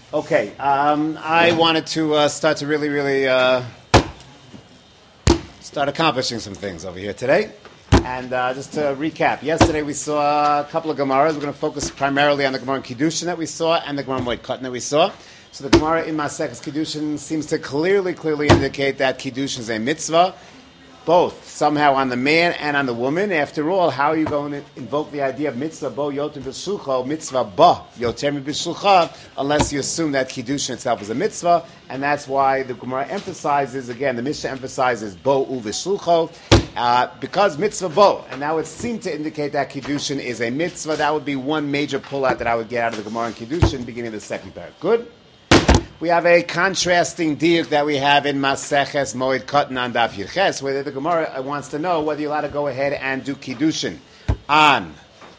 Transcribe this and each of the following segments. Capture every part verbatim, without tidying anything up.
Okay, um, I wanted to uh, start to really, really uh, start accomplishing some things over here today. And uh, just to recap, yesterday we saw a couple of Gemaras. We're going to focus primarily on the Gemara in Kiddushin that we saw and the Gemara in Moed Katan that we saw. So the Gemara in Maseches Kiddushin seems to clearly, clearly indicate that Kiddushin is a mitzvah, both somehow on the man and on the woman. After all, how are you going to invoke the idea of mitzvah bo yotem b'shucha, mitzvah ba yotem b'shucha, unless you assume that kiddushin itself is a mitzvah? And that's why the Gemara emphasizes, again, the Mishnah emphasizes bo u v'shucha, uh, because mitzvah bo, and that would seem to indicate that kiddushin is a mitzvah. That would be one major pullout that I would get out of the Gemara in Kiddushin, beginning of the second parak. Good? We have a contrasting diuk that we have in Maseches Moed Katan on Daf Yirches, where the Gemara wants to know whether you're allowed to go ahead and do Kiddushin on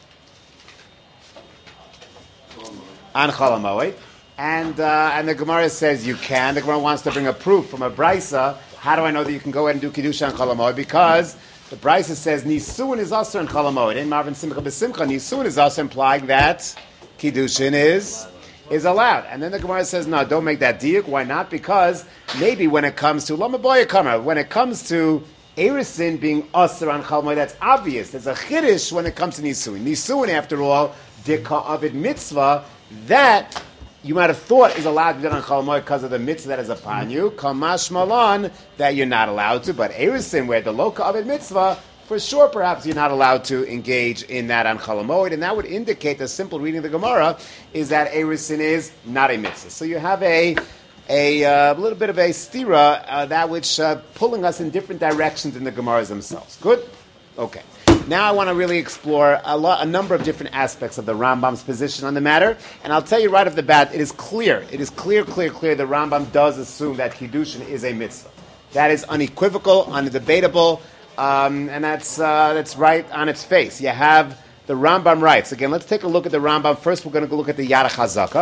on Chol HaMoed. And, uh, and the Gemara says you can. The Gemara wants to bring a proof from a Brisa. How do I know that you can go ahead and do Kiddushin on Chol HaMoed? Because the Brisa says Nisun is also on Chol HaMoed. In Marvin Simcha B'Simcha, Nisun is also implying that Kiddushin is... is allowed. And then the Gemara says, no, don't make that diuk. Why not? Because maybe when it comes to Lama Boya Kama, when it comes to Erisin being Asr on Chol HaMoed, that's obvious. There's a Chiddush when it comes to Nisuin. Nisuin, after all, Dika Avid Mitzvah, that you might have thought is allowed to be done on Chol HaMoed because of the mitzvah that is upon you. Kamash Malan, that you're not allowed to. But Erisin, where the Loka Avid Mitzvah, for sure, perhaps you're not allowed to engage in that on Chol HaMoed, and that would indicate the simple reading of the Gemara is that Erisin is not a mitzvah. So you have a a uh, little bit of a stira, uh, that which uh, pulling us in different directions in the Gemaras themselves. Good? Okay. Now I want to really explore a, lot, a number of different aspects of the Rambam's position on the matter, and I'll tell you right off the bat, it is clear, it is clear, clear, clear, the Rambam does assume that Kiddushin is a mitzvah. That is unequivocal, undebatable, Um, and that's uh, that's right on its face. You have the Rambam writes. Again, let's take a look at the Rambam. First, we're going to go look at the Yad HaChazaka.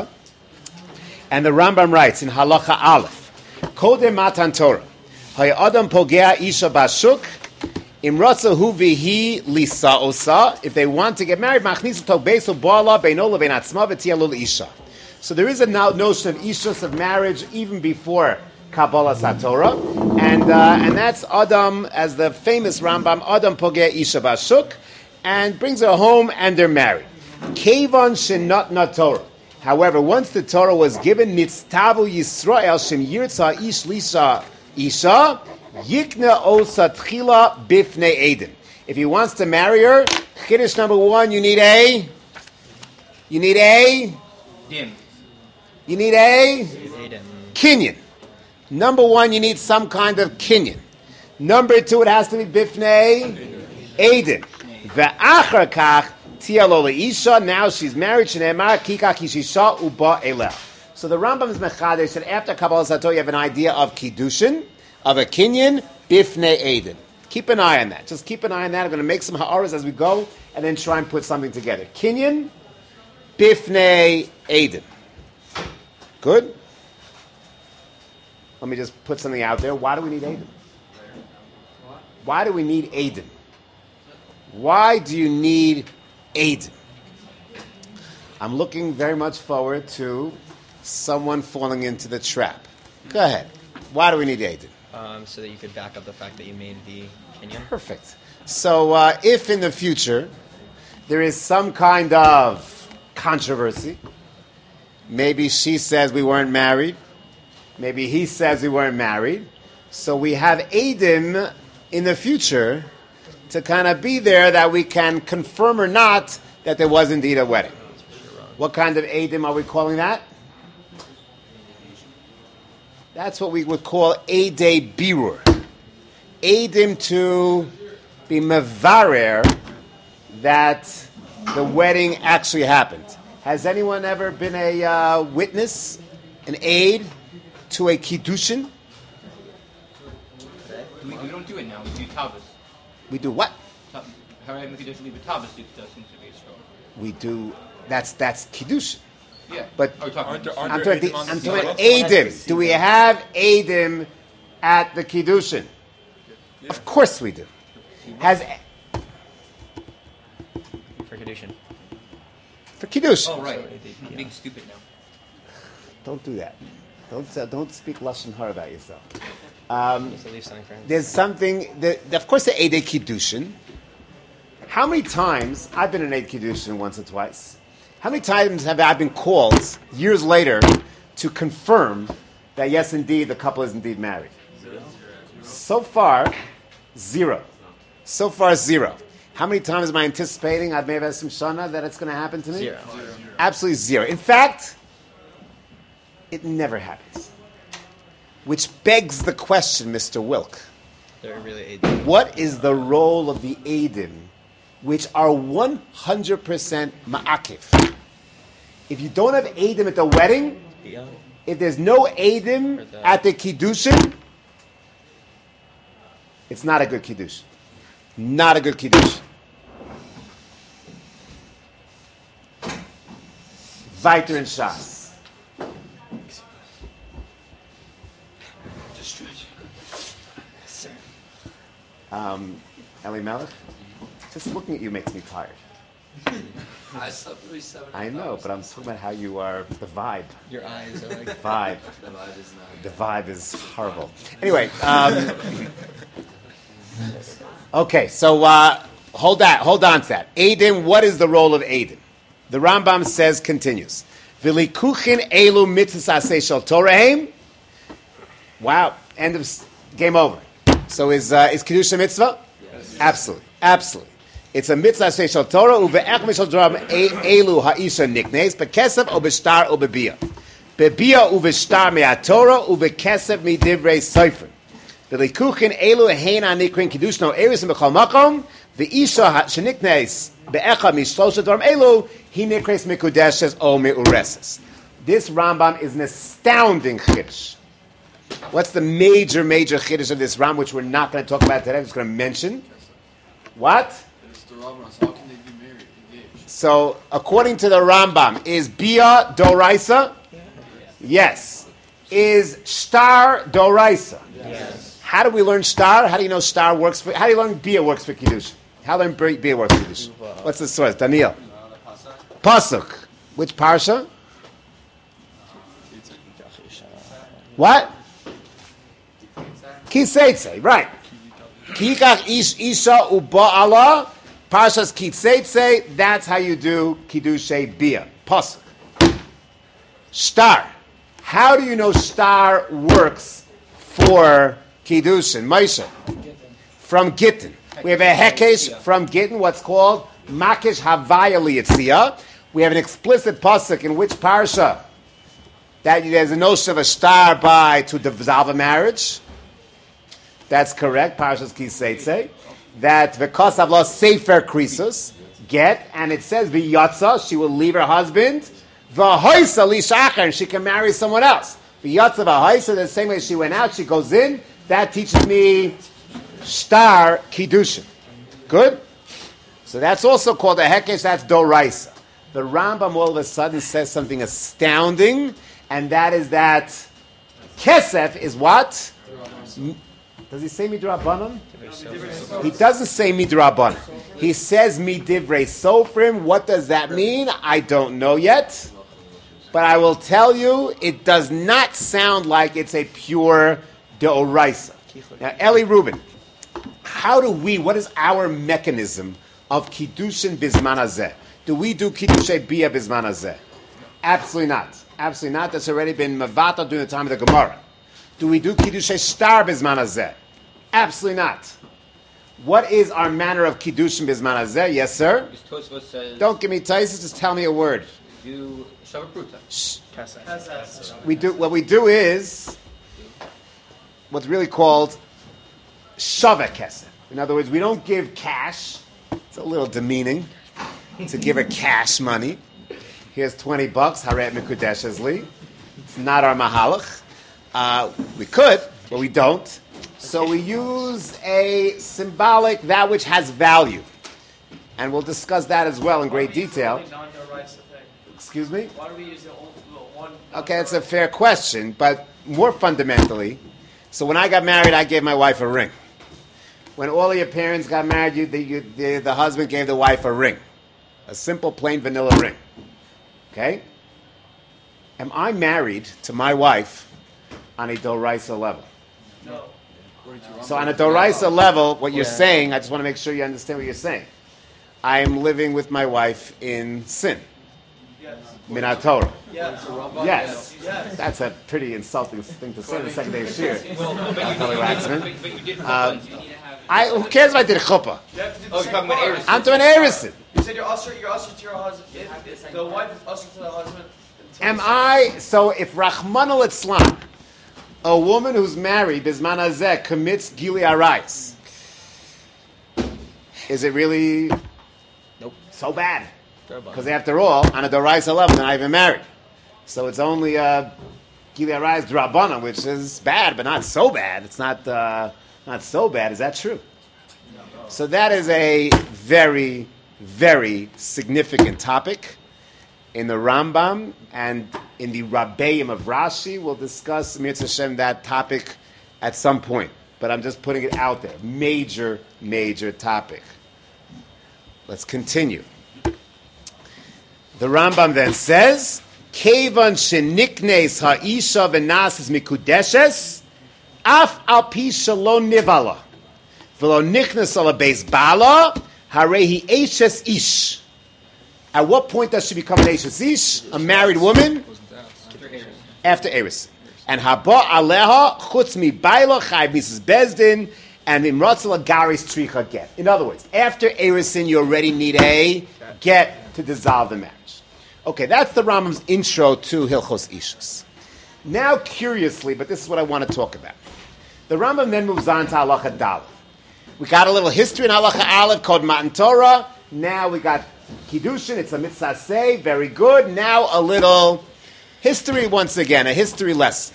And the Rambam writes in Halacha Aleph, Kodem Matan Torah, Hay Adam Pogea Isha Bashuk, Im Ratza Hu Vihi Lisa Osa. If they want to get married, Machnisu Tog Beiso Bala Beinola Ben Atzma V'Tialul Isha. So there is a notion of Ishus, of marriage, even before Kabbalah Satorah, and uh, and that's Adam, as the famous Rambam, Adam Pogeh Isha Bashuk, and brings her home and they're married. Kevan Shenat Na Torah. However, once the Torah was given, Nitztavu Yisrael Shem Yirtza Ish Lisha Isha Yikna Osa Tchila Bifnei Eden. If he wants to marry her, Chiddush number one, you need a, you need a, Dim. you need a, Eden. Kinyan. Number one, you need some kind of kinyan. Number two, it has to be bifnei Eden. Ve'achar kach tialo leisha. Now she's married. Shneimar kikach kishisha uba eleh. So the Rambam is mechadesh that after Kabbalah Satorah you have an idea of kiddushin, of a kinyan, bifnei Eden. Keep an eye on that. Just keep an eye on that. I'm going to make some ha'aras as we go, and then try and put something together. Kinyan, bifnei Eden. Good. Let me just put something out there. Why do we need Aden? Why do we need Aden? Why do you need Aden? I'm looking very much forward to someone falling into the trap. Go ahead. Why do we need Aden? Um, so that you could back up the fact that you made the Kenyan. Perfect. So uh, if in the future there is some kind of controversy, maybe she says we weren't married, maybe he says we weren't married. So we have Adim in the future to kind of be there that we can confirm or not that there was indeed a wedding. What kind of Adim are we calling that? That's what we would call Adei Birur. Adim to be mevarer that the wedding actually happened. Has anyone ever been a uh, witness, an aid to a kiddushin? We, we don't do it now. We do tavis. We do what? Harei Mekadosh Liba tavis seems to be strong. We do. That's that's kiddushin. Yeah. But Are we talking Aren't there- about- aren't I'm there talking, Adim on the I'm Siyum? talking Adim. Do we have Adim at the kiddushin? Yeah. Of course we do. Has For Kedushin. for kiddushin? Oh, right. I'm being stupid now. Don't do that. Don't uh, don't speak lashon hara about yourself. Um, Just leave something for him. there's something that, of course, the Eidei Kiddushin. How many times I've been in Eid Kiddushin once or twice? How many times have I been called years later to confirm that yes, indeed, the couple is indeed married? Zero. So far, zero. So far, zero. How many times am I anticipating I've made some shana that it's going to happen to me? Zero. Absolutely zero. In fact, it never happens. Which begs the question, Mister Wilk. They're really Eidim. What is the role of the Eidim, which are one hundred percent ma'akif? If you don't have Eidim at the wedding, Yeah. if there's no Eidim For the- at the Kiddushin, it's not a good Kiddush. Not a good Kiddush. Weiter in Shas. Um, Eli Melech, just looking at you makes me tired. I slept really seven. I know, but I'm talking about how you are, the vibe. Your eyes are like. Vibe. The vibe is not. The vibe is horrible. Anyway, um, okay, so uh, hold that, hold on to that. Eidim, what is the role of Eidim? The Rambam says, continues, V'likuchin elu mitzvahs aseh shel Torahem. Wow, end of s- game over. So is uh, is Kiddush a mitzvah? Yes. Absolutely, absolutely. It's a mitzvah aseh shel Torah uve'ech mishal dram elu ha'isha niknes bekesef o b'shtar o b'biyah. Bebia uveshtar me'atorah uvekesef midivrei sofer. V'likuchin elu hein anikrin kiddush no eris b'chol makom v'isha sheniknes be'echa mishlosha dvarim elu he nikres mikudeshes o meureses. This Rambam is an astounding chiddush. What's the major, major chiddush of this Ram, which we're not going to talk about today? I'm just going to mention. What? It's the Rambam. So how can they be married, engaged? So, according to the Rambam, is Bia Doraisa? Yes. Is Shtar Doraisa? Yes. How do we learn Shtar? How do you know Shtar works for, how do you learn Bia works for Kiddush? How do you learn Bia works for Kiddush? What's the source? Daniel. Pasuk. Which parsha? What? Kiseitse, right. Kikach ish isha uba'ala, parshas Kiseitse, that's how you do Kiddushay Bia. Pasuk. Shtar. How do you know Shtar works for Kiddushin? Moshe. From Gittin. We have a Hekesh from Gittin, what's called Makish Havaya Liyitzia. We have an explicit pasuk in which parsha that there's a notion of a star by to dissolve a marriage. That's correct. Parshas Kiseitse. That v'kos avla sefer krisus get, and it says v'yatza, she will leave her husband. V'hoisa lishacher, and she can marry someone else. V'yatza v'hoisa, the same way she went out, she goes in. That teaches me star kiddushin. Good. So that's also called a hekesh. That's doraisa. The Rambam all of a sudden says something astounding, and that is that kesef is what? Does he say midrabanan? He doesn't say midrabanan. He says midivrei sofrim. What does that mean? I don't know yet. But I will tell you, it does not sound like it's a pure deoraisa. Now, Eli Rubin, how do we, what is our mechanism of kiddushin bizman hazeh? Do we do kiddushay bia bizman hazeh? Absolutely not. Absolutely not. That's already been mavata during the time of the Gemara. Do we do kiddushay star bizman hazeh? Absolutely not. What is our manner of kiddushin bizman hazeh? Yes, sir? Because Tosfos says. Don't give me taisis, just tell me a word. Do Shavapruta. Shh. Kesef. We do, what we do is what's really called shaveh kesef. In other words, we don't give cash. It's a little demeaning to give her cash money. Here's twenty bucks, haret mikudeshes li. It's not our mahalach. Uh, we could, but we don't. So we use a symbolic, that which has value. And we'll discuss that as well in great detail. Excuse me? Why do we use the old little one? Okay, it's a fair question, but more fundamentally, so when I got married, I gave my wife a ring. When all of your parents got married, you, the, you, the, the husband gave the wife a ring. A simple, plain, vanilla ring. Okay? Am I married to my wife on a Doraisa level? No. So on a Doraisa level, what you're Yeah. saying, I just want to make sure you understand what you're saying. I am living with my wife in sin. Yes. Minat Torah. Yes. Yes. Yes. That's a pretty insulting thing to say in the second day of Shir. Well, no, but you Probably did- accident. but- but you did Um, chuppah. You need to have- I, who cares if I did chuppah? You have to do the Oh, same you're talking about part. Eris. I'm doing Erison. You said you're usher, you're usher to your husband. If, if the wife is usher to the husband. until Am the- I, so if Rahman al Islam, a woman who's married, Bisman Hazeh, commits Gili Arayis, is it really Nope. so bad? Because Because after all, on a Doraisa level, they're not even married. So it's only uh, Gili Arayis Drabana, which is bad, but not so bad. It's not uh, not so bad. Is that true? So that is a very, very significant topic in the Rambam and in the Rabbeim of Rashi. We'll discuss, Mitzvah Hashem, that topic at some point. But I'm just putting it out there. Major, major topic. Let's continue. The Rambam then says, Kevan sheniknes ha'isha v'nasis mikudeshes, af al pi shalom nivala, v'lo nichnes ala beis bala, harehi eshes ish. At what point does she become an eshes ish? A married woman? After Eris. After Eris. And haba aleha chutz mi baila chayv Missus Bezdin and imratzala garis tricha get. In other words, after Erisin, you already need a get to dissolve the marriage. Okay, that's the Rambam's intro to Hilchos Ishus. Now, curiously, but this is what I want to talk about. The Rambam then moves on to Halacha Daled. We got a little history in Halacha Aleph called Matan Torah. Now we got Kiddushin. It's a mitzvah say. Very good. Now a little history once again, a history lesson.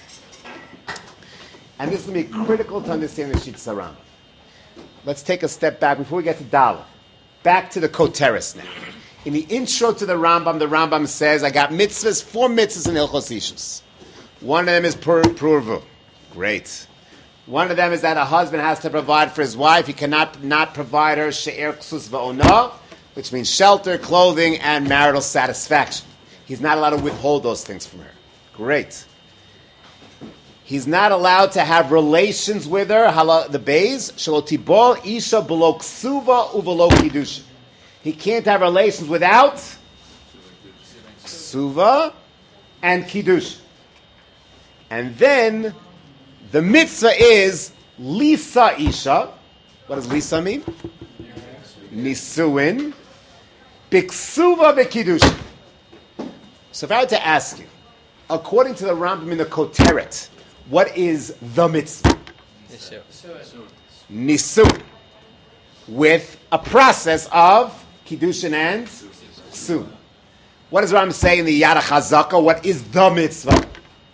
And this will be critical to understand the Shitza Rambam. Let's take a step back before we get to Daled. Back to the Koteres now. In the intro to the Rambam, the Rambam says, I got mitzvahs, four mitzvahs in Hilchos Ishus. One of them is pur- Purvu. Great. One of them is that a husband has to provide for his wife. He cannot not provide her she'er ksus va'ona, which means shelter, clothing, and marital satisfaction. He's not allowed to withhold those things from her. Great. He's not allowed to have relations with her. Hala, the Beis, shalotibol isha below ksuva uvelo kiddushin. He can't have relations without ksuva and kiddush. And then the mitzvah is lisa isha. What does lisa mean? Nisuin. Biksuva bekiddush. So if I had to ask you, according to the Rambam in the Koteret, what is the mitzvah? Nisuin. With a process of Kiddushin and Ksuv. What does Rambam say in the Yad HaChazaka? What is the mitzvah?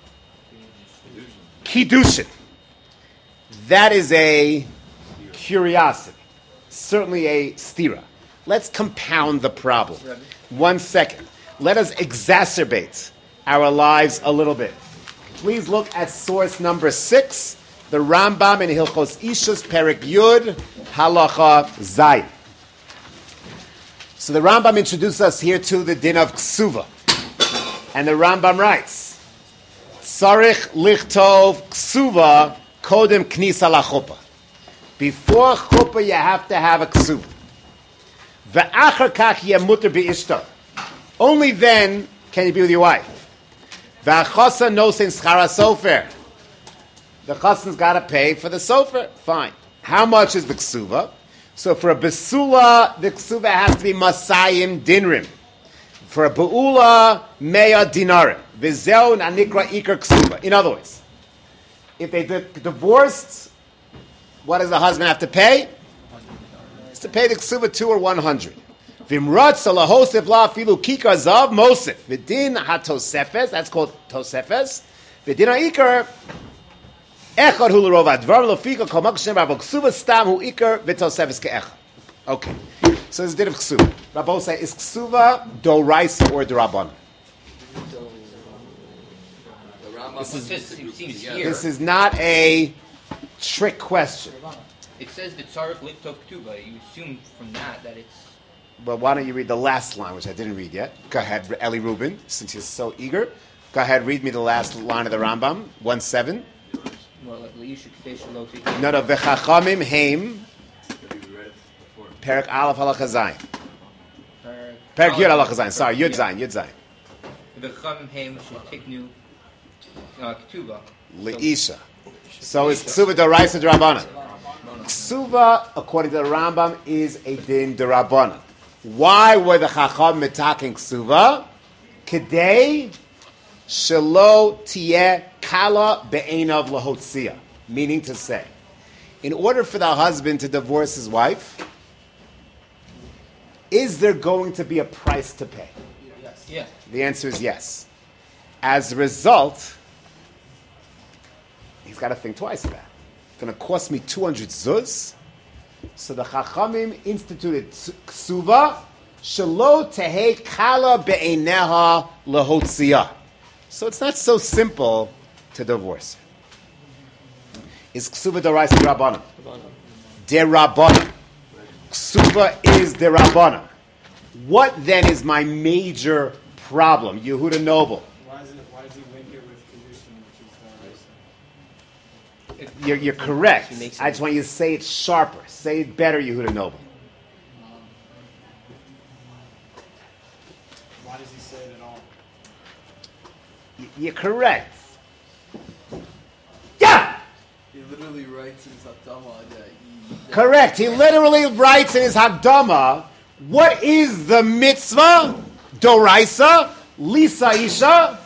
Kiddushin. That is a curiosity. Certainly a stira. Let's compound the problem. One second. Let us exacerbate our lives a little bit. Please look at source number six, the Rambam in Hilchos Ishus, Perek Yud, Halacha Zayin. So the Rambam introduces us here to the din of Ksuva. And the Rambam writes, Tzarich lichtov Ksuva kodem knisa lachuppah. Before chuppah you have to have a Ksuva. Ve'achar kach yeh muter be'ishto. Only then can you be with your wife. Ve'achasa nosen schara sofer. The chassan's got to pay for the sofer. Fine. How much is the ksuva? So for a besula, the ksuva has to be masayim dinrim. For a beula, meya dinarim. V'zeu nanikra ikar ksuva. In other words, if they di- divorced, what does the husband have to pay? It's to pay the ksuva two or one hundred. V'imrat salahosef la filu kikar zav mosef. V'din ha-tosefes, that's called tosefes. V'din ha-ikar, echad hu l'rov advar l'fika kol makshem rabo ksuva stam hu ikar v'tosefes ke'echad. Okay. So this is din of ksuva. Rabbo say, is ksuva doraisa or drabban? The Rambam This is- puts the group seems together. here. This is not a trick question. It says the tzarich liktov ktuba. You assume from that that it's. But why don't you read the last line, which I didn't read yet? Go ahead, Eli Rubin, since you're so eager. Go ahead, read me the last line of the Rambam. One seven. More like Leisha Kadesh Loti. No, no. V'chachamim heim. Perak Aleph Halacha Zayin. Perak Yud Halacha Zayin. Sorry, Yud Zayin. Yud Zayin. The Chachamim Haim should take new Ketuba. Leisha. So it's Ksuva D'Oraisa D'Rabbanan. Ksuva, according to the Rambam, is a din D'Rabbanan. Why were the Chacham mitaking Ksuva? Kedei shelo tieh kala be'enav lahotzia. Meaning to say, in order for the husband to divorce his wife, is there going to be a price to pay? Yes. Yeah. The answer is yes. As a result, he's got to think twice about it. It's going to cost me two hundred zuz. So the Chachamim instituted ksuva shelo tehei kala be'eneha lahotzia. So it's not so simple to divorce. Is ksuva d'oraisa d'Rabbanan? D'Rabbanan. Ksuva is d'Rabbanan. What then is my major problem? Yehuda Noble. Why is it? Why does he win here with condition, which is the You're, you're correct. She makes I just want you to say it sharper. Say it better, Yehuda Noble. Why does he say it at all? Y- You're correct. Yeah! He literally writes in his Hatama that he. that- Correct. He literally writes in his Hagdama, what is the mitzvah? Doraisa, Lisa Isha,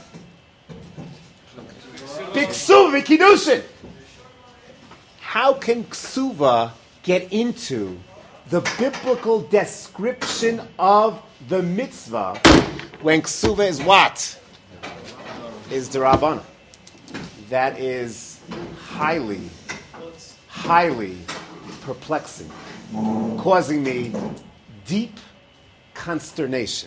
Biksuva Kiddushin. How can Ksuva get into the biblical description of the mitzvah when Ksuva is what? Is D'Rabbanan. That is highly, highly perplexing, causing me deep consternation.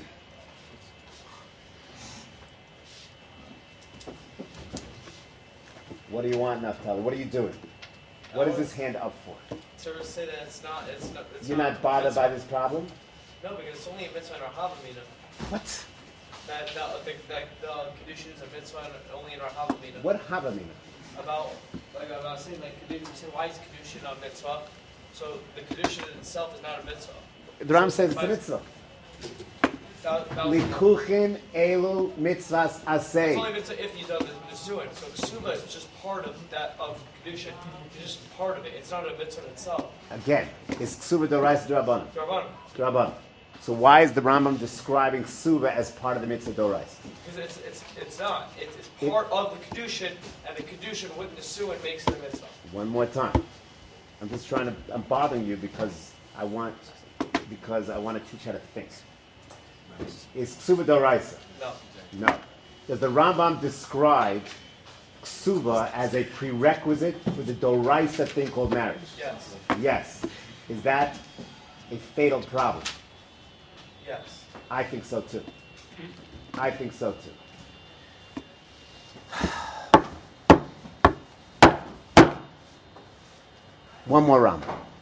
What do you want, Naftali? What are you doing? What is this hand up for? To say that it's not, it's not. It's You're not bothered by this problem? No, because it's only a mitzvah in our Havamina. What? That that the that the condition is a mitzvah and only in our Havamina. What Havamina? About like about saying like condition. Say why is condition a mitzvah? So the condition itself is not a mitzvah. The Ram says it's a mitzvah. That, that was, Likuchin elu mitzvahs it's asay. only mitzvah if you done the nesuin. So ksuba is just part of that of condition. It's just part of it. It's not a mitzvah in itself. Again, it's Ksuva Doraisa D'Rabbanan. Rabbanan. D'Rabbanan. So why is the Rambam describing Ksuva as part of the mitzvah Doraisa? Because it's it's it's not. It's, it's It- part of the kedushin, and the kedushin with nesuin makes it a mitzvah. One more time. I'm just trying to. I'm bothering you because I want because I want to teach how to think. Is Ksuva Doraisa? No. No. Does the Rambam describe Ksuva as a prerequisite for the Doraisa thing called marriage? Yes. Yes. Is that a fatal problem? Yes. I think so too. I think so too. One more round.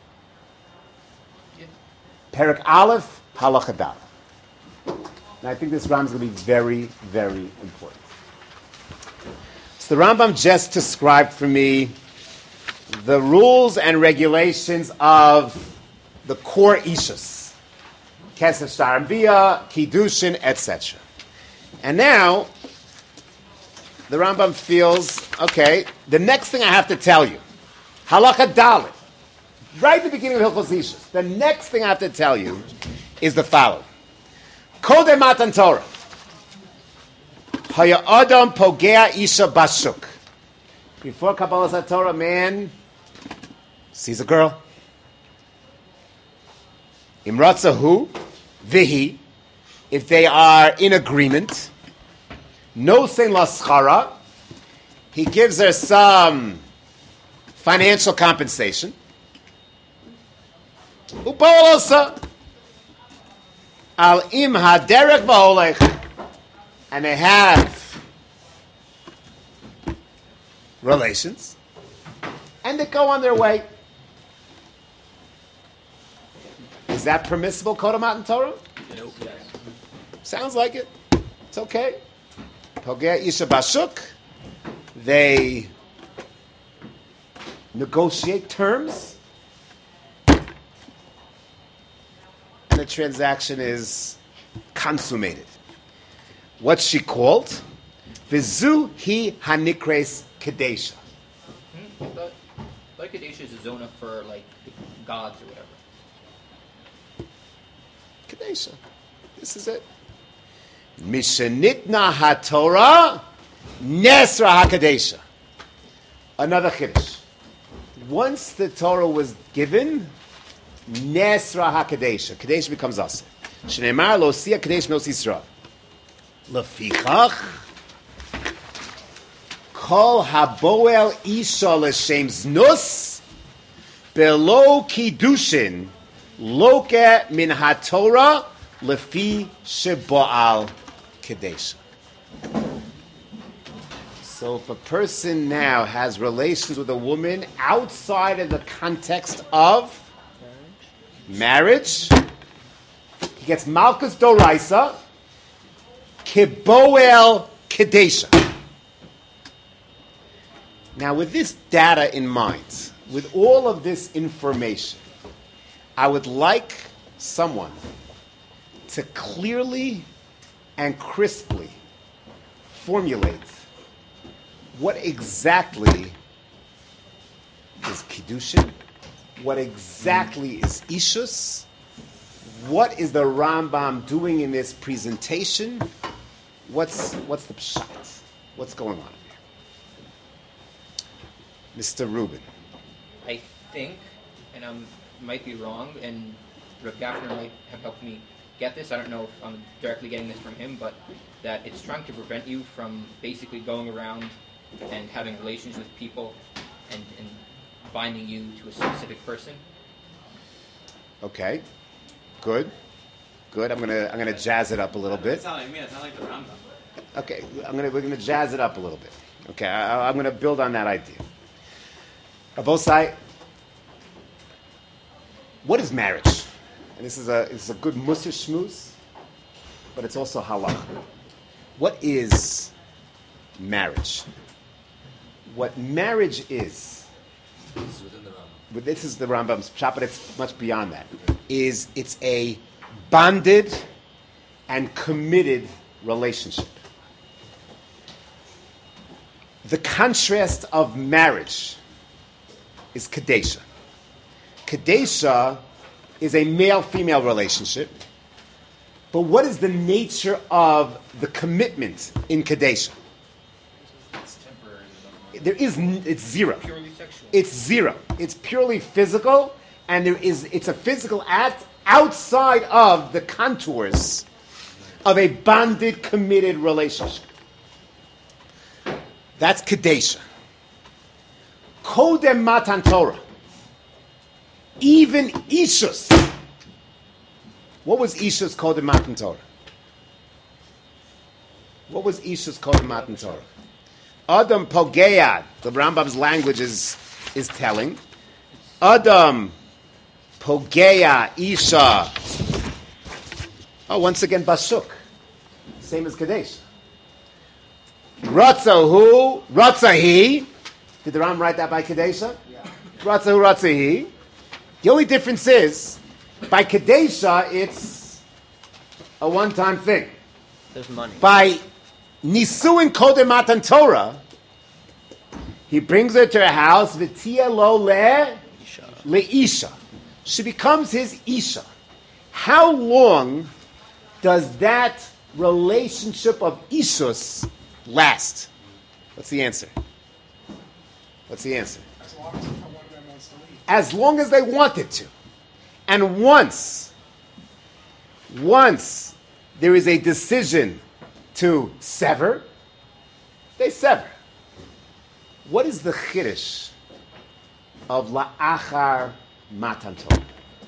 Perak Aleph, Halacha Daled. And I think this Rambam is going to be very, very important. So the Rambam just described for me the rules and regulations of the core Ishus. Kesef Shtarambia, Kiddushin, et cetera. And now, the Rambam feels, okay, the next thing I have to tell you, Halacha Daled, right at the beginning of Hilchos Ishus, the next thing I have to tell you is the following. Kodem Matan Torah. Haya Adam Pogea Isha Bashuk. Before Kabbalah Torah, man sees a girl. Imratzahu, Vihi, if they are in agreement, no sin laschara, he gives her some financial compensation. Upalosa. Al im haderek v'holech, and they have relations, and they go on their way. Is that permissible, Kodem Matan Torah? Nope. Sounds like it. It's okay. Pogea Isha Bashuk. They negotiate terms, and the transaction is consummated. What's she called? Vizu hi hanikres kadesha. Hmm? I thought, like Kadesha is a zona for like gods or whatever. Kadesha. This is it. Mishanitna haTorah nesra hakadesha. Another chiddush. Once the Torah was given, nesra hakadesha. Kadesha becomes us. Shneimar lo siya kadesh nos Yisrael. Lefichach kol haboel isha l'shem znus belo kiddushin loke min haTorah lefi sheba'al kadesha. So if a person now has relations with a woman outside of the context of marriage, he gets Malkus Doraisa, Kiboel Kadesha. Now with this data in mind, with all of this information, I would like someone to clearly and crisply formulate what exactly is Kiddushin, what exactly is Ishus, what is the Rambam doing in this presentation, what's what's the pshat, what's going on here? Mister Rubin. I think, and I might be wrong, and Rav Gafner might have helped me get this. I don't know if I'm directly getting this from him, but that it's trying to prevent you from basically going around and having relations with people and, and binding you to a specific person. Okay, good, good. I'm gonna I'm gonna jazz it up a little bit. It's not like me. It's not like the Rambam. Okay, I'm gonna we're gonna jazz it up a little bit. Okay, I, I'm gonna build on that idea. Abosai, what is marriage? And this is a this is a good musar shmuz, but it's also halacha. What is marriage? What marriage is, This is within the Rambam. but this is the Rambam's pshat, but it's much beyond that, is it's a bonded and committed relationship. The contrast of marriage is Kadesha. Kadesha is a male-female relationship, but what is the nature of the commitment in Kadesha? It's temporary. There is, n- it's zero. Purely sexual. It's zero. It's purely physical, and there is, it's a physical act outside of the contours of a bonded, committed relationship. That's Kadesha. Kodem Matan Torah. Even Ishus. What was Ishus Kodem Matan Torah? What was Ishus Kodem Matan Torah? Adam Pogea. The Rambam's language is, is telling. Adam Pogea Isha. Oh, once again, Bashuk. Same as Kadesh. Ratzahu, Ratzahi. Did the Ram write that by Kadesha? Yeah. Ratzahu, Ratzahi. The only difference is, by Kadesha, it's a one-time thing. There's money. By Nisuin Kodem Matan Torah, he brings her to her house, V'tia lo le leisha. She becomes his Isha. How long does that relationship of Ishus last? What's the answer? What's the answer? As long as one of them wants to leave. As long as they wanted to. And once, once there is a decision to sever, they sever. What is the chiddush of la'achar matan Torah?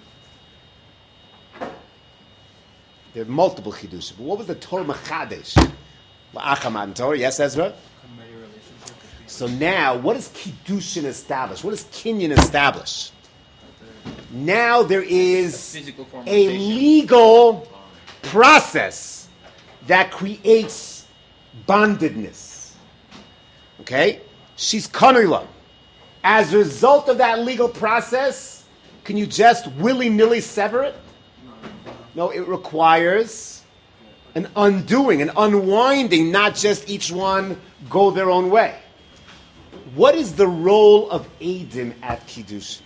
There are multiple chiddushim, but what was the Torah mechadesh? La'achar matan Torah, yes, Ezra? So now, what does kiddushin establish? What does kinyan establish? Now there is Physical a formalization. legal process that creates bondedness. Okay? She's kanila. As a result of that legal process, can you just willy-nilly sever it? No, it requires an undoing, an unwinding, not just each one go their own way. What is the role of Eidim at Kiddushin?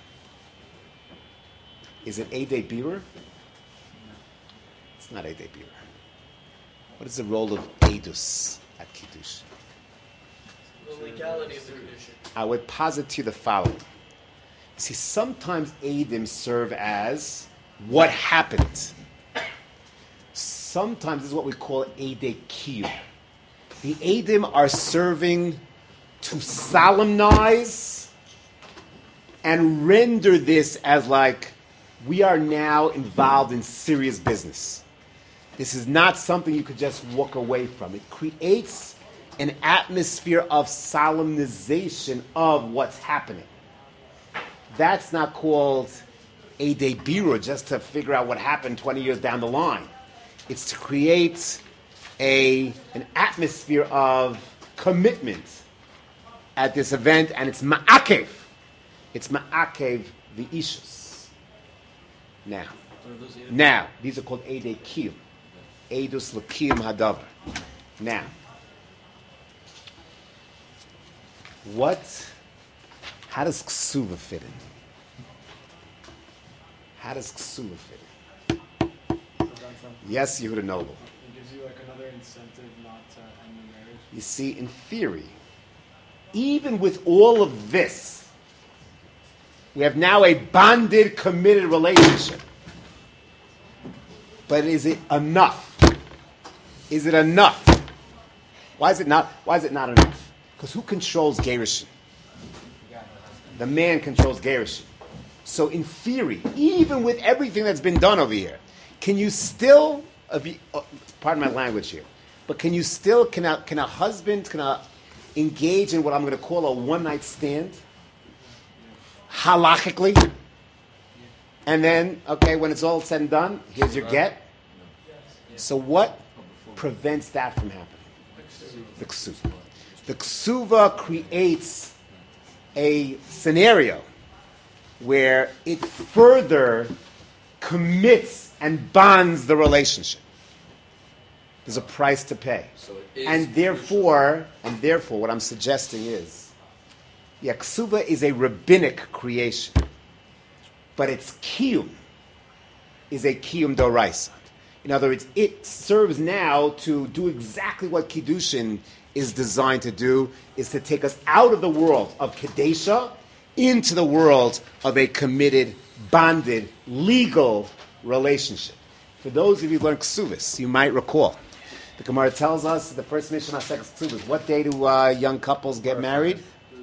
Is it Eidei Birur? It's not Eidei Birur. What is the role of Eidus at Kiddushin? The legality of the condition. I would posit to you the following. See, sometimes Eidim serve as what happened. Sometimes this is what we call Eidei Kiyum. The Eidim are serving to solemnize and render this as like, we are now involved in serious business. This is not something you could just walk away from. It creates an atmosphere of solemnization of what's happening. That's not called Eidei Birur, just to figure out what happened twenty years down the line. It's to create a an atmosphere of commitment at this event, and it's ma'akev. It's ma'akev the ishus. Now, now these are called Eidei Kiyum. Eidus l'kiyum hadavar. Now, what? How does ksuva fit in? How does ksuva fit in? Yes, Yehuda Noble. It gives you like another incentive not to end the marriage. You see, in theory, even with all of this, we have now a bonded, committed relationship. But is it enough? Is it enough? Why is it not? Why is it not enough? Because who controls Gerushin? The man controls Gerushin. So in theory, even with everything that's been done over here, can you still, uh, be, uh, pardon my language here, but can you still, can a, can a husband, can a, engage in what I'm going to call a one-night stand? Halachically? And then, okay, when it's all said and done, here's your get. So what prevents that from happening? The ksuva. The ksuva creates a scenario where it further commits and bonds the relationship. There's a price to pay. So it is And therefore, and therefore, what I'm suggesting is, yeah, ksuva is a rabbinic creation, but its kiyum is a kiyum doraisa. In other words, it serves now to do exactly what Kiddushin is designed to do, is to take us out of the world of Kedesha into the world of a committed, bonded, legal relationship. For those of you who learn Ksuvis, you might recall, the Gemara tells us, the first mission of Second Ksuvis, what day do uh, young couples get married?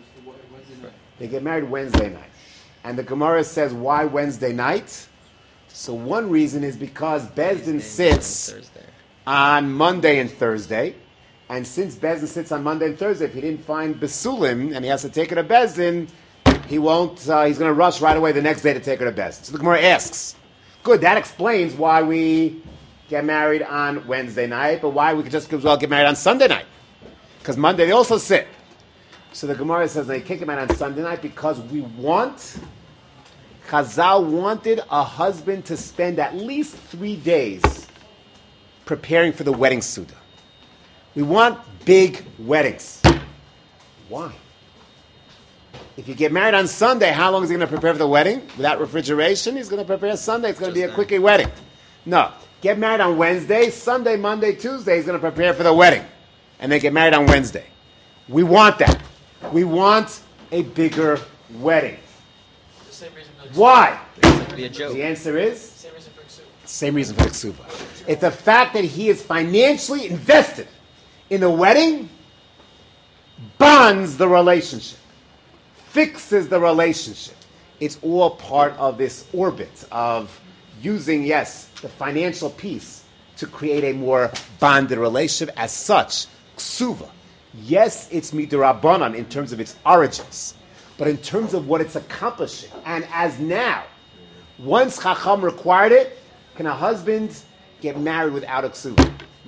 They get married Wednesday night. And the Gemara says, why Wednesday night? So one reason is because Bezdin sits on Monday and Thursday. And since Bezdin sits on Monday and Thursday, if he didn't find Besulim and he has to take her to Bezdin, he won't, uh, he's going to rush right away the next day to take her to Bezdin. So the Gemara asks, good, that explains why we get married on Wednesday night, but why we could just as well get married on Sunday night. Because Monday they also sit. So the Gemara says they can't get married on Sunday night because we want, Chazal wanted a husband to spend at least three days preparing for the wedding Suda. We want big weddings. Why? If you get married on Sunday, how long is he going to prepare for the wedding? Without refrigeration, he's going to prepare Sunday. It's going to be a quickie wedding. No. Get married on Wednesday, Sunday, Monday, Tuesday, he's going to prepare for the wedding. And then get married on Wednesday. We want that. We want a bigger wedding. The same reason for the Why? Be a joke. The answer is Same reason for ksuba. same reason for the ksuba. It's the fact that he is financially invested in the wedding, bonds the relationship, fixes the relationship. It's all part of this orbit of using, yes, the financial piece to create a more bonded relationship. As such, ksuva, yes, it's midirabanan in terms of its origins, but in terms of what it's accomplishing, and as now, once Chacham required it, can a husband get married without a ksuva?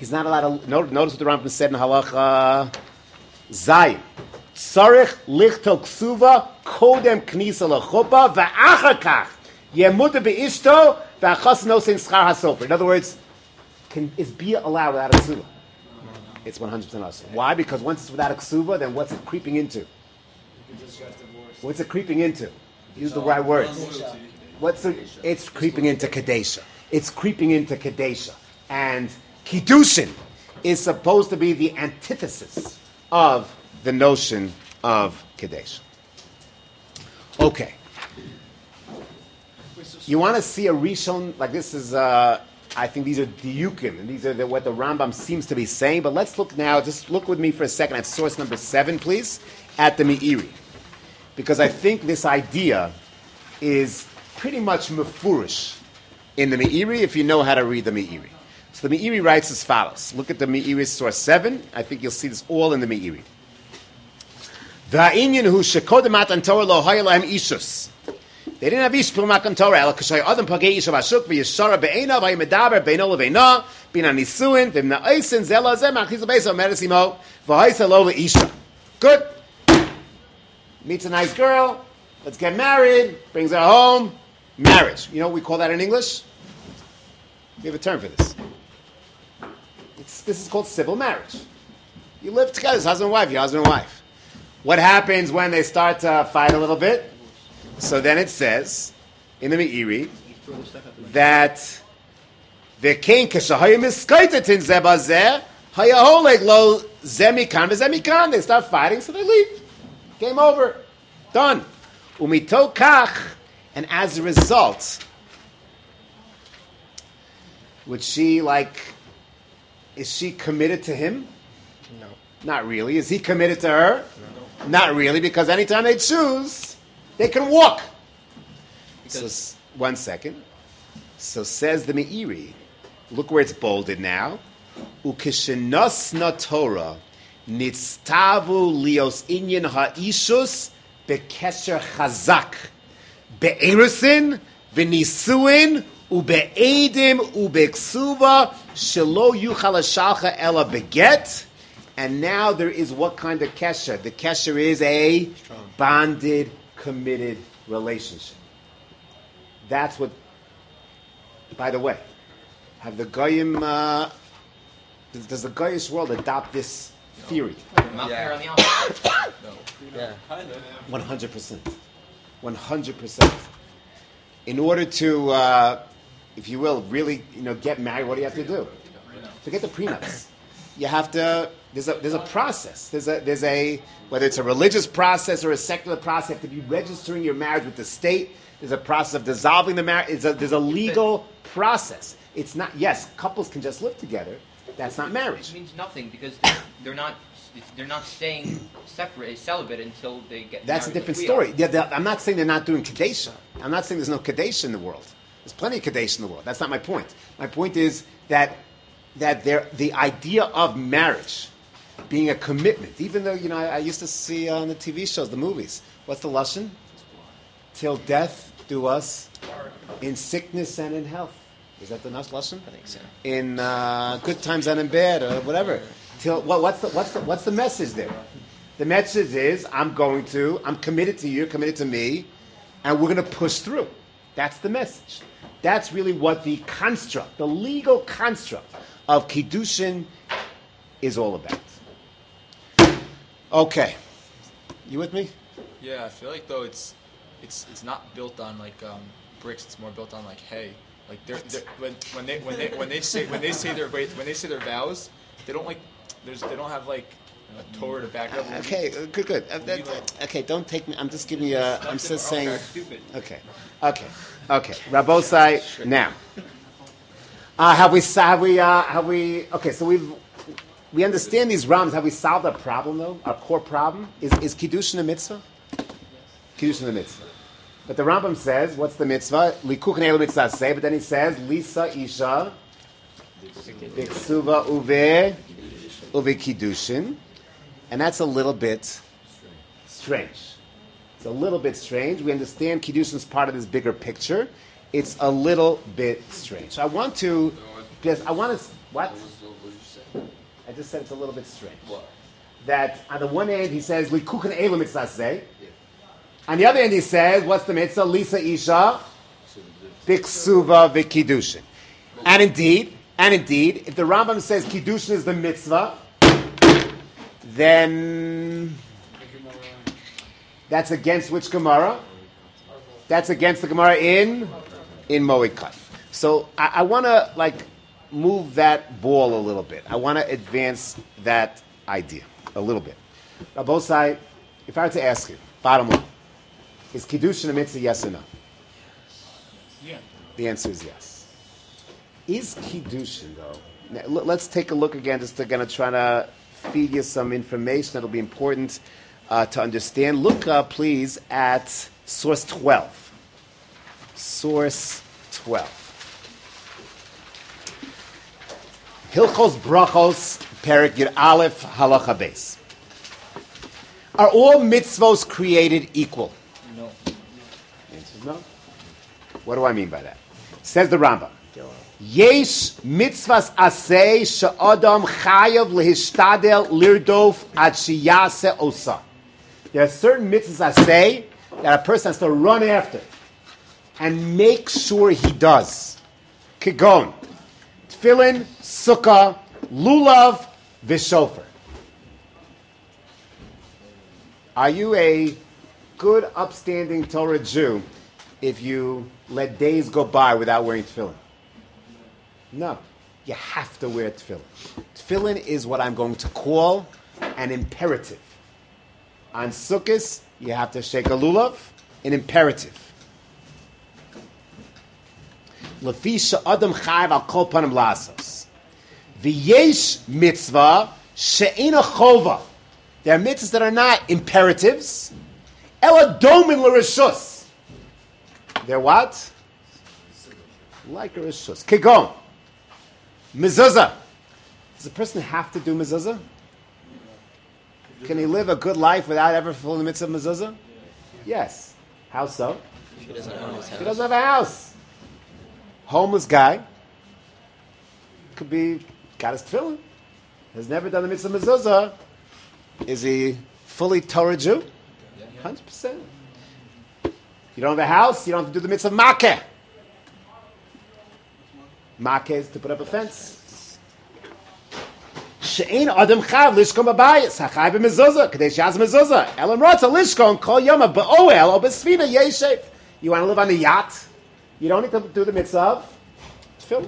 He's not allowed to. Notice, notice what the Rambam said in Halacha Zayin. Tzarich lichto ksuva kodem knisa lechuppah va'achar kach yemuta beishto va'achas nosein schar hasofer. In other words, can is bia allowed without a ksuva? It's one hundred percent us. Why? Because once it's without a ksuva, then what's it creeping into? You can just get divorced. What's it creeping into? Use the right words. What's the? It's creeping into kadesha. It's creeping into kadesha, and kiddushin is supposed to be the antithesis of the notion of kadesha. Okay. You want to see a rishon like this? Is uh, I think these are diukim, and these are the, what the Rambam seems to be saying. But let's look now. Just look with me for a second at source number seven, please, at the Meiri, because I think this idea is pretty much mefurish in the Meiri if you know how to read the Meiri. So the Meiri writes as follows. Look at the Meiri source seven. I think you'll see this all in the Meiri. Va'inyan hu shekodem matan Torah lo haya lahem ishus. They didn't have ish pil matan Torah. Ela kashay adam pagei isha v'ashuk v'yishara be'ena v'yimedaber be'eno le've'na bina nisuin v'imna eisin zela zeh ma'achizah be'esa meres imo v'haisa lo le'isha. Good. Meets a nice girl. Let's get married. Brings her home. Marriage. You know what we call that in English? We have a term for this. It's, this is called civil marriage. You live together, it's husband and wife, your husband and wife. What happens when they start to fight a little bit? So then it says in the Meiri that v'kein k'shahayim iskaitatin zebazeh hayaholeg lo zemikan v'zemikan. They start fighting, so they leave. Game over. Done. Umito kach, and as a result, would she like? Is she committed to him? No. Not really. Is he committed to her? No. Not really, because anytime they choose, they can walk. So, s- one second. So says the Meiri. Look where it's bolded now. Ukishenosna Torah nitztavu lios inyan ha'ishus bekesher chazak be'erusin v'nisuin ube'edim ube'ksuva shelo yuchal hashalcha ela beget. And now there is what kind of kesher? The kesher is a bonded, committed relationship. That's what. By the way, have the goyim? Uh, does, does the goyish world adopt this theory? Mount Yeah. Claire on the opposite. Yeah. One hundred percent. One hundred percent. In order to, uh, if you will, really, you know, get married, what do you have to do? Forget the prenups. You have to. There's a there's a process. There's a there's a whether it's a religious process or a secular process. You have to be registering your marriage with the state. There's a process of dissolving the marriage. There's a, there's a legal process. It's not. Yes, couples can just live together. That's not marriage. It means nothing because they're, they're not they're not staying separate, celibate until they get That's a married different like we story. are. Yeah, the- I'm not saying they're not doing Kadesha. I'm not saying there's no Kadesha in the world. There's plenty of Kadesha in the world. That's not my point. My point is that that there, the idea of marriage being a commitment, even though, you know, I, I used to see on the T V shows, the movies, what's the Lashon? Till death do us in sickness and in health. Is that the Nash Lashon? I think so. In uh, good times and in bad, or whatever. Till what, what's the what's the what's the message there? The message is I'm going to, I'm committed to you, you're committed to me, and we're going to push through. That's the message. That's really what the construct, the legal construct of Kiddushin is all about. Okay. You with me? Yeah, I feel like though it's it's it's not built on like um, bricks. It's more built on like hay. Like they're, they're when when they when they when they say when they say their wait when they say their vows, they don't like there's they don't have like a Torah to back up. Okay, uh, good, good. Uh, that, okay, don't take me. I'm just giving you. A, I'm just saying. Stupid. Okay, okay, okay. Rabosai. Now, uh, have we? Have we? Uh, have we? Okay, so we've we understand these Rams. Have we solved our problem though? Our core problem is is Kiddushin a mitzvah? Kiddushin a mitzvah. But the Rambam says, what's the mitzvah? Likuch ne'elu mitzvah say. But then he says, Lisa isha b'ksuva uve uve kiddushin. And that's a little bit strange. It's a little bit strange. We understand Kiddushin is part of this bigger picture. It's a little bit strange. So I want to, because I want to, what? I just said it's a little bit strange. What? That on the one hand he says likuchen elu mitzvah say. On the other hand he says, what's the mitzvah? Lisa isha biksuva v'kiddushin. And indeed, and indeed, if the Rambam says kiddushin is the mitzvah, then that's against which Gemara? That's against the Gemara in in Moed. So I, I want to like move that ball a little bit. I want to advance that idea a little bit. Rabosai, if I were to ask you, bottom line, is kiddushin a mitzvah? Yes or no? Yeah. The answer is yes. Is kiddushin though? Now, l- let's take a look again, just to kind of try to feed you some information that'll be important uh, to understand. Look, uh, please, at source twelve. Source twelve. Hilchos Brachos, Perek Yud Aleph, Halacha Beis. Are all mitzvos created equal? No. The answer is no. What do I mean by that? Says the Rambam. Yesh mitzvahs asay she'adam chayav lehishtadel lirdof ad sheyase osa. There are certain mitzvahs asay that a person has to run after and make sure he does. Kigon, tefillin, sukkah, lulav, v'shofar. Are you a good, upstanding Torah Jew if you let days go by without wearing tefillin? No. You have to wear tefillin. Tefillin is what I'm going to call an imperative. On Sukkot, you have to shake a lulav, an imperative. Lefi she'adam chayv al kol panim lasos. V'yesh mitzvah she'ena chova. There are mitzvahs that are not imperatives. Ela domin l'rishus. They're what? Like a rishus. Kigon. Mezuzah. Does a person have to do mezuzah? Can he live a good life without ever fulfilling the mitzvah of mezuzah? Yes. How so? He doesn't own his house. He doesn't have a house. Homeless guy. Could be, got his tefillin. Has never done the mitzvah of mezuzah. Is he fully Torah Jew? one hundred percent. You don't have a house, you don't have to do the mitzvah of makeh. Makeh is to put up a fence. She'ein adam chav lishkon b'bayis, hachai b'mezuzah, kadei she'az mezuzah. Elam rotza lishkon kol yoma b'oel o b'sfina yeshev. You want to live on a yacht? You don't need to do the mitzvah of tefillin.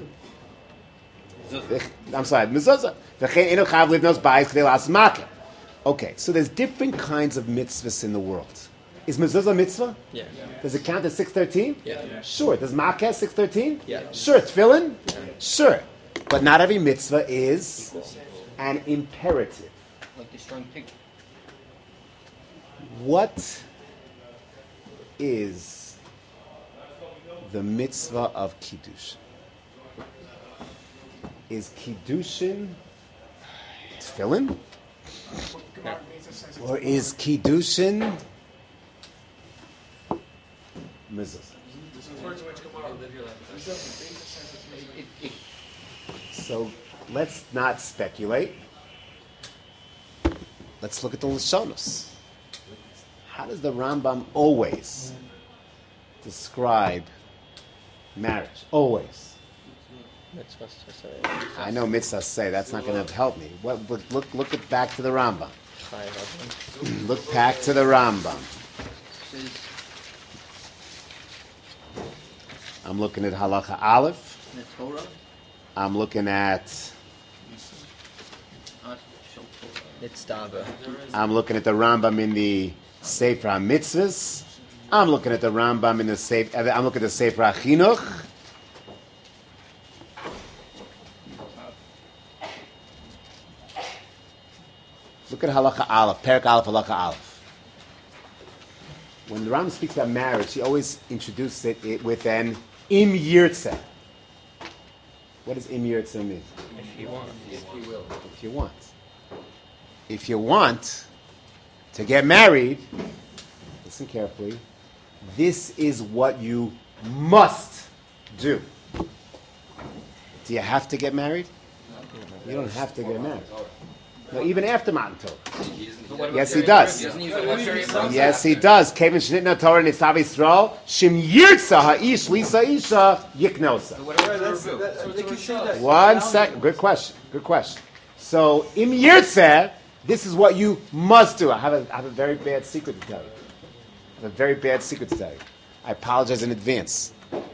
I'm sorry, mezuzah. V'chein einu chav livnos bayis kadei las makeh. Okay, so there's different kinds of mitzvahs in the world. Is mezuzah a mitzvah? Yeah. Does it count as six thirteen? Yeah. Sure. Does makeh six thirteen? Yeah. Sure. Tefillin? Yeah. Sure. But not every mitzvah is an imperative. Like the strong pig. What is the mitzvah of kiddushin? Is kiddushin tefillin? Or is kiddushin mezuzah? It, it, So let's not speculate. Let's look at the Lashonos. How does the Rambam always describe marriage? Always. Mitzvahs to say. I know mitzvah say that's not going to help me. What, look, look, look at back to the Rambam. Chayav. Look back to the Rambam. says, I'm looking at Halacha Aleph. in the Torah, I'm looking at. uh, Shul Torah. Nitztava. I'm looking at the Rambam in the Sefer HaMitzvahs. I'm looking at the Rambam in the Sefer. I'm looking at the Sefer HaChinuch. Look at Halacha Aleph, Perek Aleph, Halacha Aleph. When the Rambam speaks about marriage, he always introduces it, it with an im yirtzeh. What does im yirtzeh mean? If you want. If you will. If you want. If you want to get married, listen carefully, this is what you must do. Do you have to get married? You don't have to get married. No, even after Matan Torah. But what about Yes, he during does. He doesn't use the luxury of it. Yes, he does. Kevin Shnitna Torah Nitzav Yisrael Shim Yirtza Ha'ish Lisa Isha Yiknosa. But what about That's, the that, rebuke? they can say that. One second. Good question. Good question. So, Im Yirtzeh, this is what you must do. I have a, I have a very bad secret to tell you. I have a very bad secret to tell you. I apologize in advance.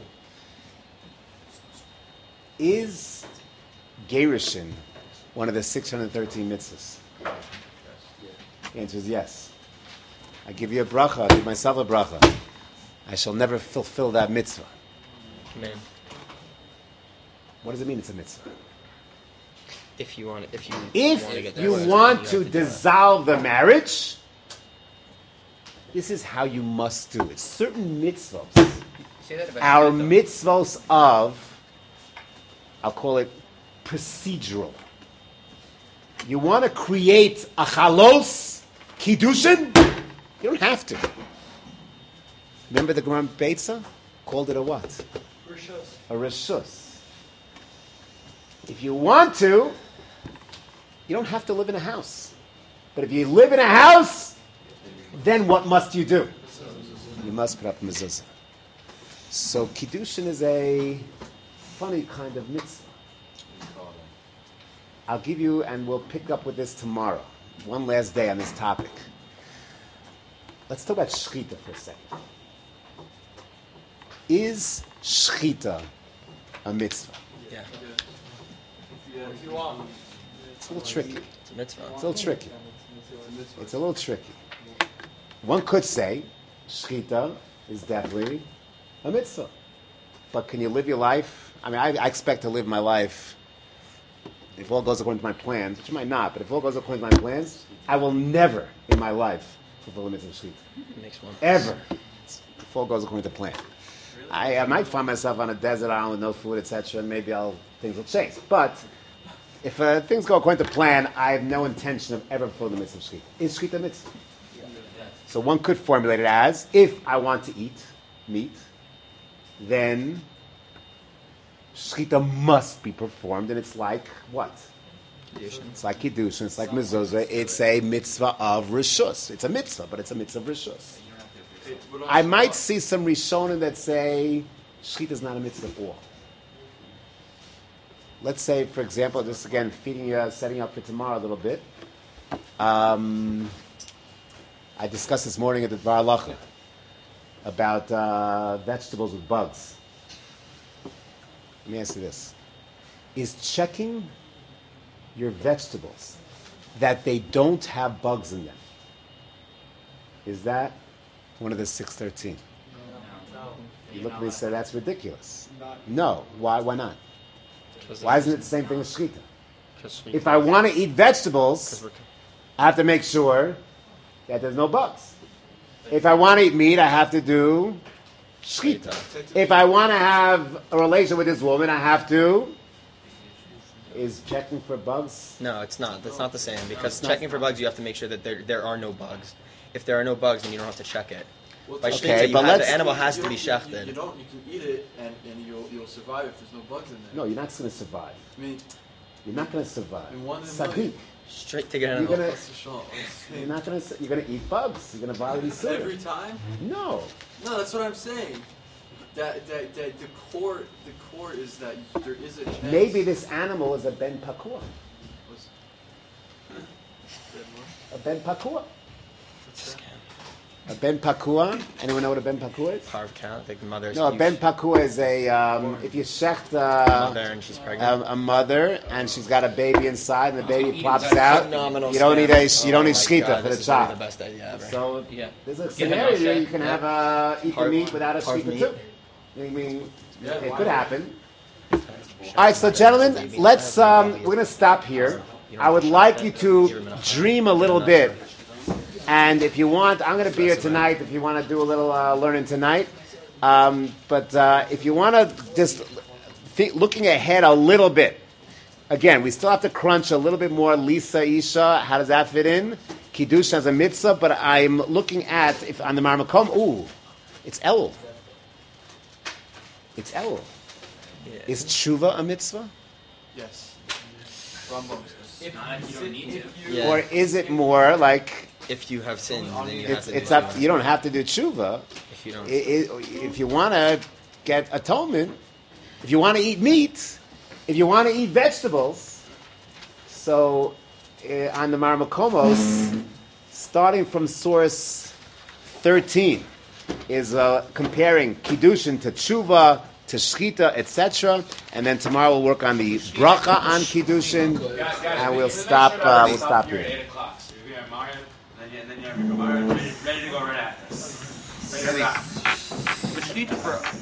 Is Gerushin one of the six hundred thirteen mitzvahs? The answer is yes. I give you a bracha, I give myself a bracha. I shall never fulfill that mitzvah. Man, What does it mean it's a mitzvah? if you want, if you If want to get that you person, want have to do it. dissolve the marriage, this is how you must do it. Certain mitzvahs, Say that about our Shmita. mitzvahs of, I'll call it procedural. You want to create a chalos kiddushin? You don't have to. Remember the Gemara Beitza called it a what? Rishos. A reshus. If you want to, you don't have to live in a house. But if you live in a house, then what must you do? You must put up a mezuzah. So kiddushin is a funny kind of mitzvah. I'll give you, and we'll pick up with this tomorrow. One last day on this topic. Let's talk about shechita for a second. Is shechita a mitzvah? Yeah, If you want. It's a little tricky. it's a mitzvah. It's a little tricky. It's a little tricky. One could say shechita is definitely a mitzvah. But can you live your life? I mean, I, I expect to live my life, if all goes according to my plans, which it might not, but if all goes according to my plans, I will never in my life fulfill the mitzvah of shechita. It makes one. Ever. If all goes according to plan. I, I might find myself on a desert island with no food, et cetera, and maybe I'll things will change. But if uh, things go according to plan, I have no intention of ever fulfilling the mitzvah of shechita. Is shechita a mitzvah? So one could formulate it as, if I want to eat meat, then shechita must be performed, and it's like what? It's like kiddushin, it's like mezuzah, it's a mitzvah of rishus. It's a mitzvah, but it's a mitzvah of rishus. I might see some rishonim that say shechita is not a mitzvah at all. Let's say, for example, just again feeding you, setting up for tomorrow a little bit. Um, I discussed this morning at the Dvar Halacha about uh, vegetables with bugs. Let me ask you this: is checking your vegetables that they don't have bugs in them, is that one of the six thirteen? You look at me and say that's ridiculous. No. Why? Why not? Why isn't it the same thing as shechita? If I want to eat vegetables, I have to make sure that there's no bugs. If I want to eat meat, I have to do shechita. If I want to have a relation with this woman, I have to. Is checking for bugs? No, it's not. That's not the same because not. checking for bugs, you have to make sure that there there are no bugs. If there are no bugs, then you don't have to check it. Well, By Okay, shechita, you but have, let's- the animal has you to be don't- you- shechted. You, don't. You can eat it and, and you'll you'll survive if there's no bugs in there. No, you're not going to survive. I mean, You're not going to survive. In one in a Sadiq. million. Straight to get You're animal. gonna. that's the shot. You're not going to. You're going to eat bugs. You're going to violate these Every time? No. No, that's what I'm saying. That, that, that the core the core is that there is a chance. Maybe this animal is a ben pakua. Was- A ben pakua. A ben pakua. Anyone know what a ben pakua is? Carved cow, like the mother's. No, a you- ben pakua is a. Um, if you shecht mother uh, and she's pregnant. a, a mother and she's got a baby inside and the baby Eat plops inside. out, Phenomenal you don't need a scam. you don't Oh need my shechita God, for this the is literally child. the best idea ever. So Yeah. there's a Get scenario enough here shech. you can Yeah. have uh, eat the Part- meat without a part shechita meat. too. I mean, Yeah, it why could not? happen. All right, so gentlemen, let's um, we're gonna stop here. I would like you to dream a little bit, and if you want, I'm gonna be here tonight. If you want to do a little uh, learning tonight, um, but uh, if you want to just think, looking ahead a little bit. Again, we still have to crunch a little bit more. Lisa, Isha, how does that fit in? Kiddush as a mitzvah, but I'm looking at if on the Marmakom. Ooh, it's Elul. It's Elul. Yeah. Is tshuva a mitzvah? Yes. Rambam says. If, Not if you don't need to. if you, Yeah. Or is it more like If you have sinned, then you it's have to it's do up? tshuva. You don't have to do tshuva. If you don't. I- I- if you want to get atonement, if you want to eat meat, if you want to eat vegetables, so uh, on the Marmakomos, starting from source thirteen, is uh, comparing kiddushin to tshuva, to shchita, et cetera. And then tomorrow we'll work on the bracha on kiddushin, Guys, guys, and we- we'll we make stop. sure that Uh, we we'll stop here here. at eight o'clock. So you're gonna have Mario, and then you, and then you have your Gemara ready, ready to go right after. Ready to rock. But you need to for